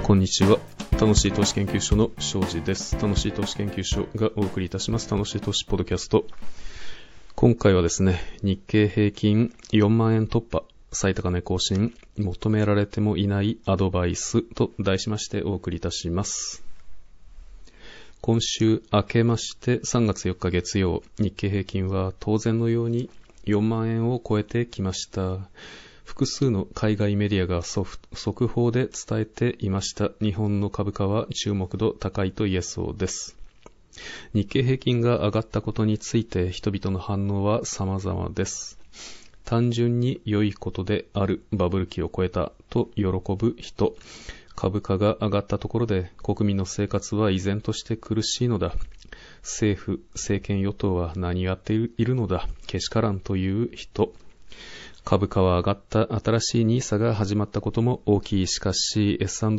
こんにちは。楽しい投資研究所の庄司です。楽しい投資研究所がお送りいたします楽しい投資ポッドキャスト。今回はですね、日経平均4万円突破、最高値更新、求められてもいないアドバイスと題しましてお送りいたします。今週明けまして3月4日月曜、日経平均は当然のように4万円を超えてきました。複数の海外メディアが速報で伝えていました。日本の株価は注目度高いと言えそうです。日経平均が上がったことについて人々の反応は様々です。単純に良いことである、バブル期を超えたと喜ぶ人。株価が上がったところで国民の生活は依然として苦しいのだ。政府、政権与党は何やっているのだ。けしからんという人。株価は上がった。新しい NISA が始まったことも大きい。しかし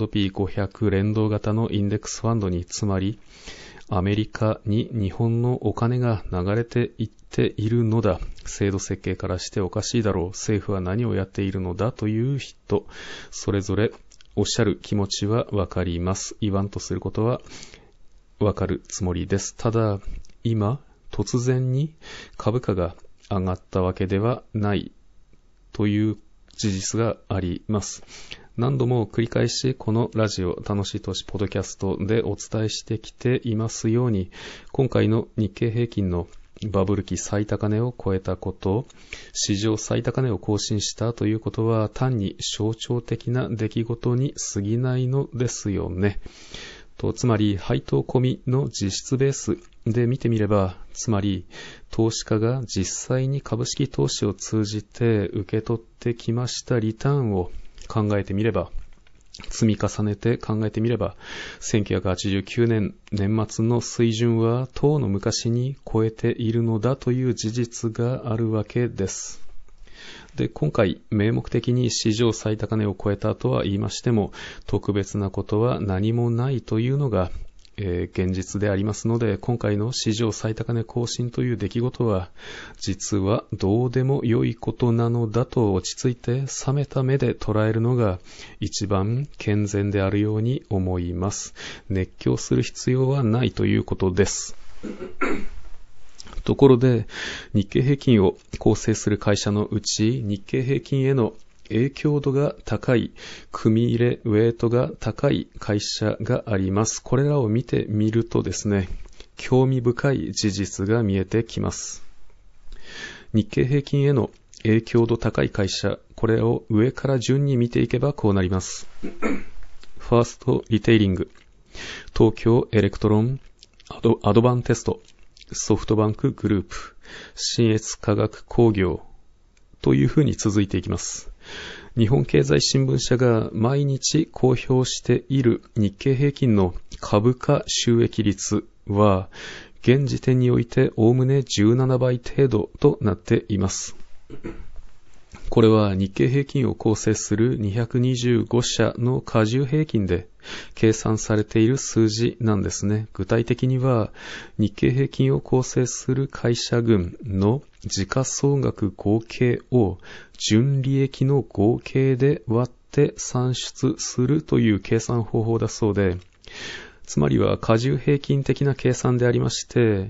S&P500 連動型のインデックスファンドに、つまりアメリカに日本のお金が流れていっているのだ。制度設計からしておかしいだろう。政府は何をやっているのだという人。それぞれおっしゃる気持ちはわかります。言わんとすることはわかるつもりです。ただ今突然に株価が上がったわけではないという事実があります。何度も繰り返しこのラジオ楽しい投資ポッドキャストでお伝えしてきていますように、今回の日経平均のバブル期最高値を超えたこと、史上最高値を更新したということは単に象徴的な出来事に過ぎないのですよね。つまり配当込みの実質ベースで見てみれば、つまり投資家が実際に株式投資を通じて受け取ってきましたリターンを考えてみれば、積み重ねて考えてみれば、1989年年末の水準はとうの昔に超えているのだという事実があるわけです。で、今回名目的に史上最高値を超えたとは言いましても、特別なことは何もないというのが、現実でありますので、今回の史上最高値更新という出来事は実はどうでも良いことなのだと落ち着いて冷めた目で捉えるのが一番健全であるように思います。熱狂する必要はないということです。ところで、日経平均を構成する会社のうち、日経平均への影響度が高い、組入れウェイトが高い会社があります。これらを見てみるとですね、興味深い事実が見えてきます。日経平均への影響度高い会社、これを上から順に見ていけばこうなります。ファーストリテイリング、東京エレクトロン、アドバンテスト、ソフトバンクグループ、信越化学工業というふうに続いていきます。日本経済新聞社が毎日公表している日経平均の株価収益率は現時点においておおむね17倍程度となっています。これは日経平均を構成する225社の加重平均で計算されている数字なんですね。具体的には日経平均を構成する会社群の時価総額合計を純利益の合計で割って算出するという計算方法だそうで、つまりは加重平均的な計算でありまして、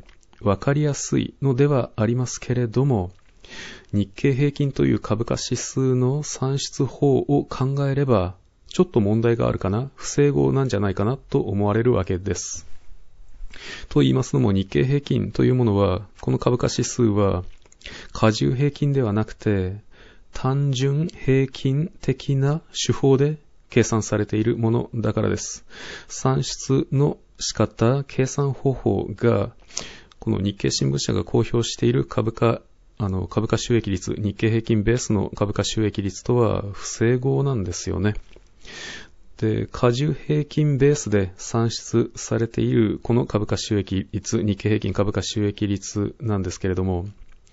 わかりやすいのではありますけれども、日経平均という株価指数の算出法を考えれば、ちょっと問題があるかな、不整合なんじゃないかなと思われるわけです。と言いますのも、日経平均というものは、この株価指数は、加重平均ではなくて、単純平均的な手法で計算されているものだからです。算出の仕方、計算方法が、この日経新聞社が公表している株価収益率、日経平均ベースの株価収益率とは不整合なんですよね。で、加重平均ベースで算出されているこの株価収益率、日経平均株価収益率なんですけれども、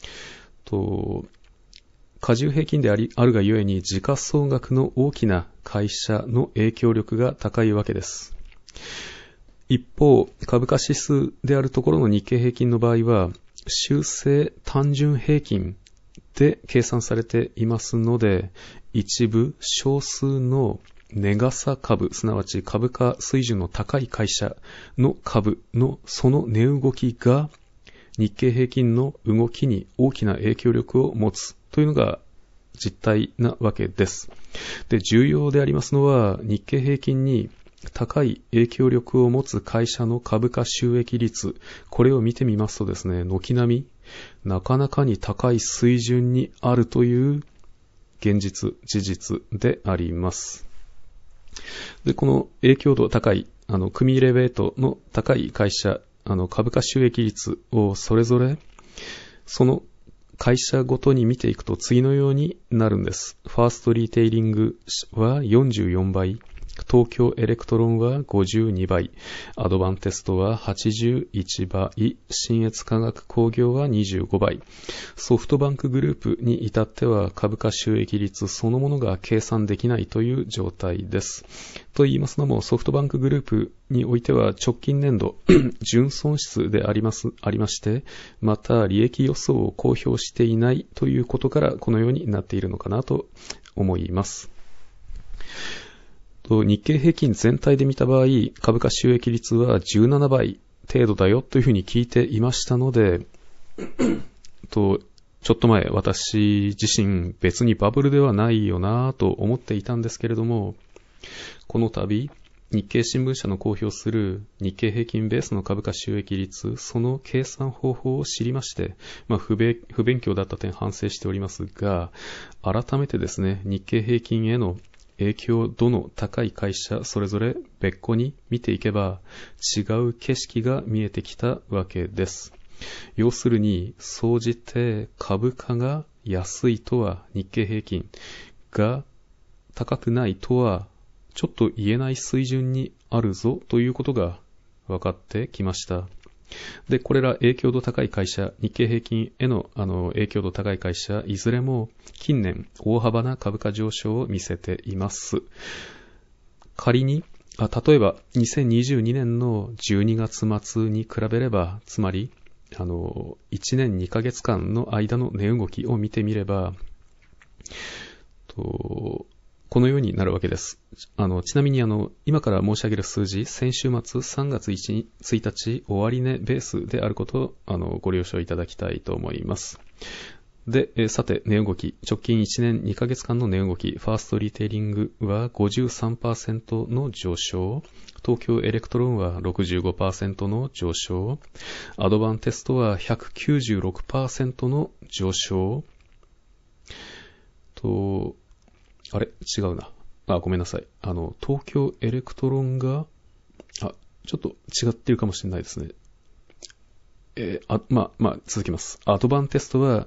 加重平均であるがゆえに時価総額の大きな会社の影響力が高いわけです。一方、株価指数であるところの日経平均の場合は、修正単純平均で計算されていますので、一部少数の値傘株、すなわち株価水準の高い会社の株のその値動きが日経平均の動きに大きな影響力を持つというのが実態なわけです。で、重要でありますのは、日経平均に高い影響力を持つ会社の株価収益率、これを見てみますとですね、軒並みなかなかに高い水準にあるという現実、事実であります。で、この影響度高い、組入れウェイトの高い会社、株価収益率をそれぞれ、その会社ごとに見ていくと次のようになるんです。ファーストリテイリングは44倍。東京エレクトロンは52倍、アドバンテストは81倍、信越科学工業は25倍、ソフトバンクグループに至っては株価収益率そのものが計算できないという状態です。と言いますのも、ソフトバンクグループにおいては直近年度純損失でありまして、また利益予想を公表していないということからこのようになっているのかなと思います。日経平均全体で見た場合、株価収益率は17倍程度だよというふうに聞いていましたので、ちょっと前私自身別にバブルではないよなと思っていたんですけれども、この度日経新聞社の公表する日経平均ベースの株価収益率、その計算方法を知りまして、不勉強だった点反省しておりますが、改めてですね、日経平均への影響度の高い会社それぞれ別個に見ていけば違う景色が見えてきたわけです。要するに総じて株価が安いとは日経平均が高くないとはちょっと言えない水準にあるぞということが分かってきました。で、これら影響度高い会社、日経平均への影響度高い会社、いずれも近年大幅な株価上昇を見せています。仮に、例えば2022年の12月末に比べれば、つまり1年2ヶ月間の間の値動きを見てみれば、このようになるわけです。ちなみに今から申し上げる数字、先週末3月1日終値ベースであることをご了承いただきたいと思います。で、さて、値動き、直近1年2ヶ月間の値動き、ファーストリテイリングは 53% の上昇、東京エレクトロンは 65% の上昇、アドバンテストは 196% の上昇、あれ違うな。ごめんなさい。東京エレクトロンが、ちょっと違ってるかもしれないですね。続きます。アドバンテストは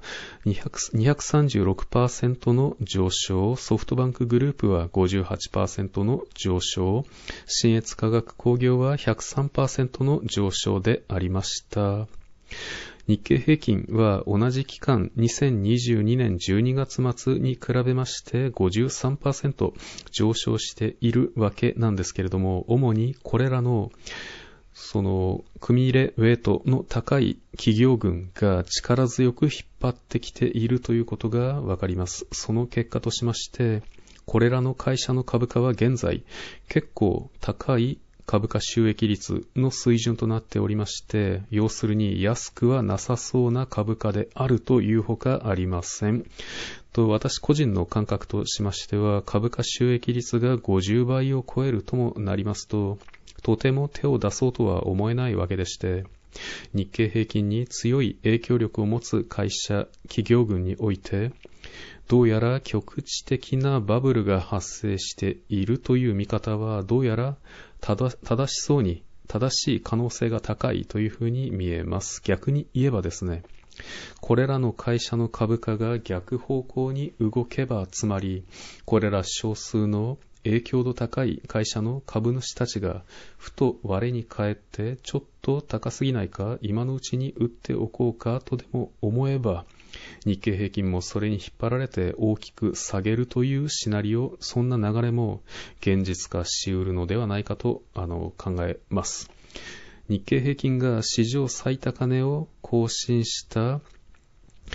236% の上昇、ソフトバンクグループは 58% の上昇、信越科学工業は 103% の上昇でありました。日経平均は同じ期間2022年12月末に比べまして 53% 上昇しているわけなんですけれども、主にこれらの組入れウェイトの高い企業群が力強く引っ張ってきているということがわかります。その結果としまして、これらの会社の株価は現在結構高い株価収益率の水準となっておりまして、要するに安くはなさそうな株価であるというほかありません。私個人の感覚としましては、株価収益率が50倍を超えるともなりますと、とても手を出そうとは思えないわけでして、日経平均に強い影響力を持つ会社、企業群において、どうやら局地的なバブルが発生しているという見方は、どうやら正しい可能性が高いというふうに見えます。逆に言えばですね、これらの会社の株価が逆方向に動けば、つまりこれら少数の影響度高い会社の株主たちがふと我に返ってちょっと高すぎないか、今のうちに売っておこうかとでも思えば、日経平均もそれに引っ張られて大きく下げるというシナリオ、そんな流れも現実化しうるのではないかと考えます。日経平均が史上最高値を更新した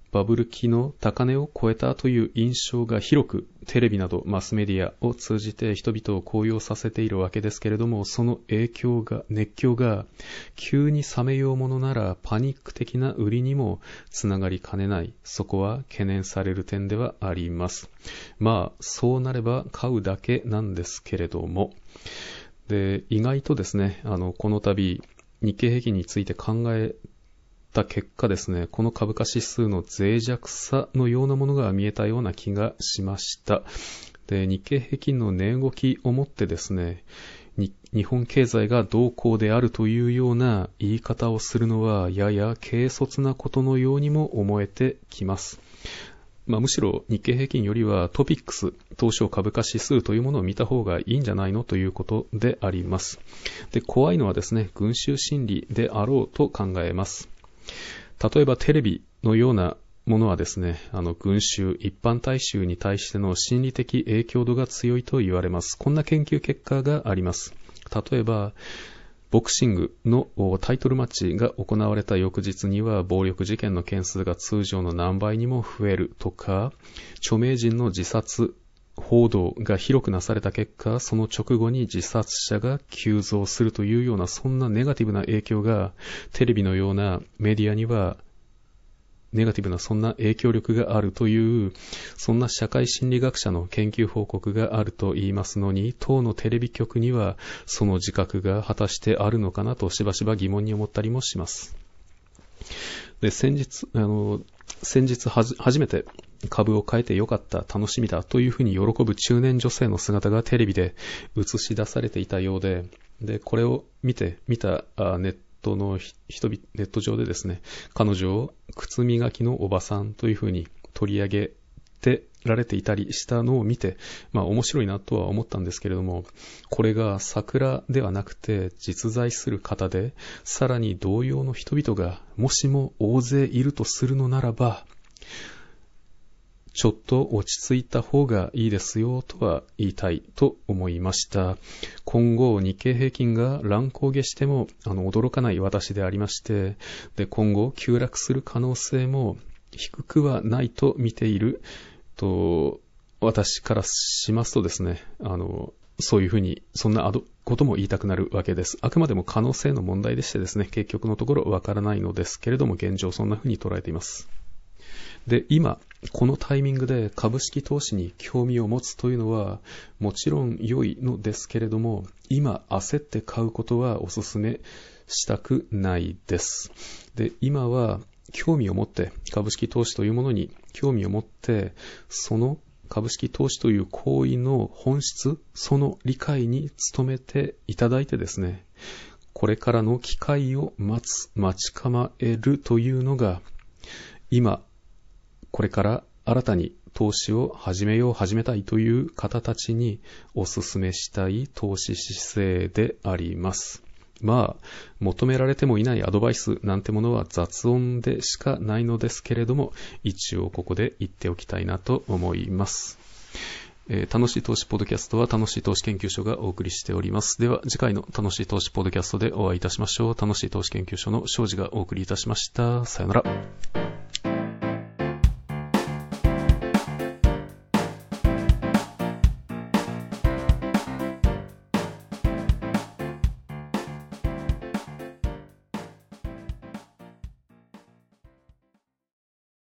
バブル期の高値を超えたという印象が広くテレビなどマスメディアを通じて人々を高揚させているわけですけれども、その熱狂が急に冷めようものならパニック的な売りにもつながりかねない。そこは懸念される点ではあります。そうなれば買うだけなんですけれども、で意外とですね、この度日経平均について考えた結果ですね、この株価指数の脆弱さのようなものが見えたような気がしました。で、日経平均の値動きをもってですね、日本経済がどうこうであるというような言い方をするのはやや軽率なことのようにも思えてきます。むしろ日経平均よりはトピックス、東証株価指数というものを見た方がいいんじゃないのということであります。で、怖いのはですね、群衆心理であろうと考えます。例えばテレビのようなものはですね、群衆、一般大衆に対しての心理的影響度が強いと言われます。こんな研究結果があります。例えば、ボクシングのタイトルマッチが行われた翌日には暴力事件の件数が通常の何倍にも増えるとか、著名人の自殺報道が広くなされた結果、その直後に自殺者が急増するというような、そんなネガティブな影響がテレビのようなメディアにはネガティブなそんな影響力があるという、そんな社会心理学者の研究報告があると言いますのに、当のテレビ局にはその自覚が果たしてあるのかなとしばしば疑問に思ったりもします。で、先日初めて株を買えてよかった、楽しみだというふうに喜ぶ中年女性の姿がテレビで映し出されていたようで、これを見たネット上でですね、彼女を靴磨きのおばさんというふうに取り上げてられていたりしたのを見て、面白いなとは思ったんですけれども、これが桜ではなくて実在する方で、さらに同様の人々がもしも大勢いるとするのならば、ちょっと落ち着いた方がいいですよとは言いたいと思いました。今後日経平均が乱高下しても驚かない私でありまして、で今後急落する可能性も低くはないと見ていると、私からしますとですね、そういうふうにそんなことも言いたくなるわけです。あくまでも可能性の問題でしてですね、結局のところわからないのですけれども、現状そんなふうに捉えています。で、今このタイミングで株式投資に興味を持つというのはもちろん良いのですけれども、今焦って買うことはお勧めしたくないです。で、今は興味を持って株式投資というものに興味を持って、その株式投資という行為の本質、その理解に努めていただいてですね、これからの機会を待ち構えるというのが、今これから新たに投資を始めたいという方たちにお勧めしたい投資姿勢であります。求められてもいないアドバイスなんてものは雑音でしかないのですけれども、一応ここで言っておきたいなと思います。楽しい投資ポッドキャストは楽しい投資研究所がお送りしております。では次回の楽しい投資ポッドキャストでお会いいたしましょう。楽しい投資研究所の庄司がお送りいたしました。さよなら。